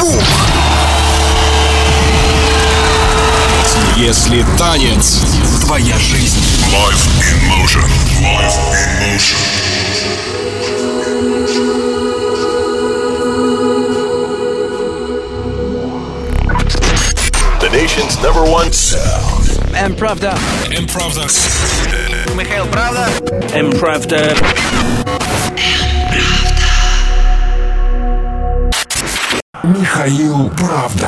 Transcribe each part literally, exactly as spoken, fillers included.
бум. Если танец — твоя жизнь. Live in motion. Live in motion. The nation's number one sound. М-Правда. М-Правда. Михаил Правда. М-Правда. Михаил Правда.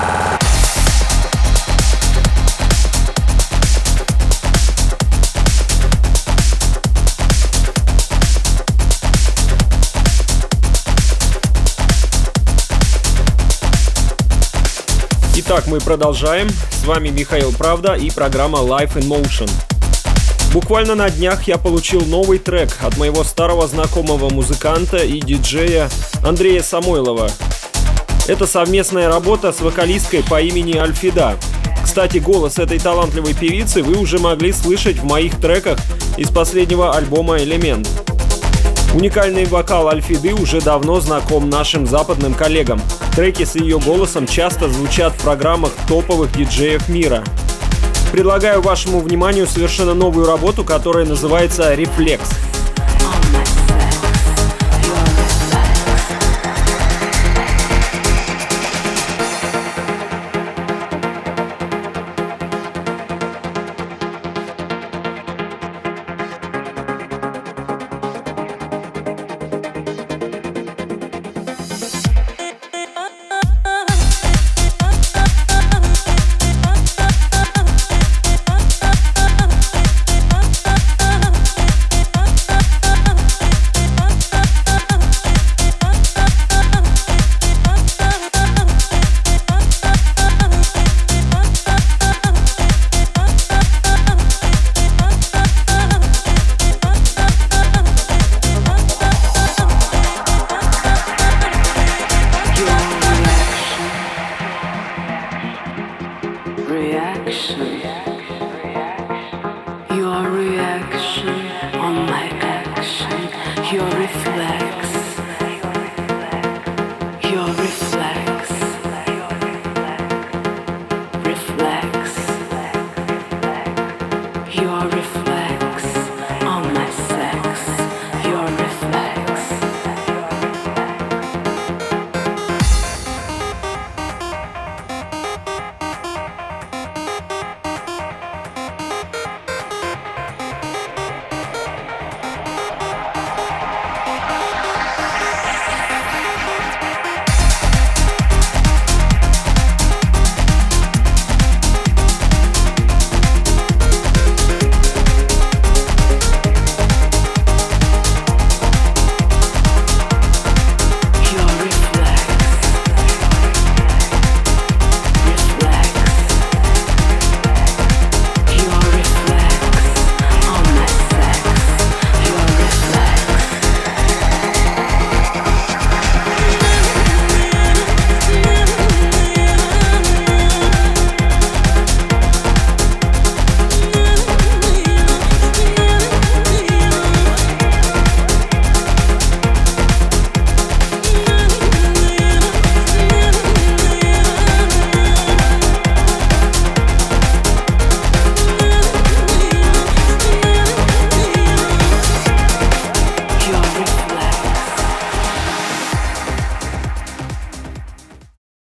Итак, мы продолжаем. С вами Михаил Правда и программа Live in Motion. Буквально на днях я получил новый трек от моего старого знакомого музыканта и диджея Андрея Самойлова. Это совместная работа с вокалисткой по имени Альфида. Кстати, голос этой талантливой певицы вы уже могли слышать в моих треках из последнего альбома «Элемент». Уникальный вокал Альфиды уже давно знаком нашим западным коллегам. Треки с ее голосом часто звучат в программах топовых диджеев мира. Предлагаю вашему вниманию совершенно новую работу, которая называется «Рефлекс». Reaction. Your reaction.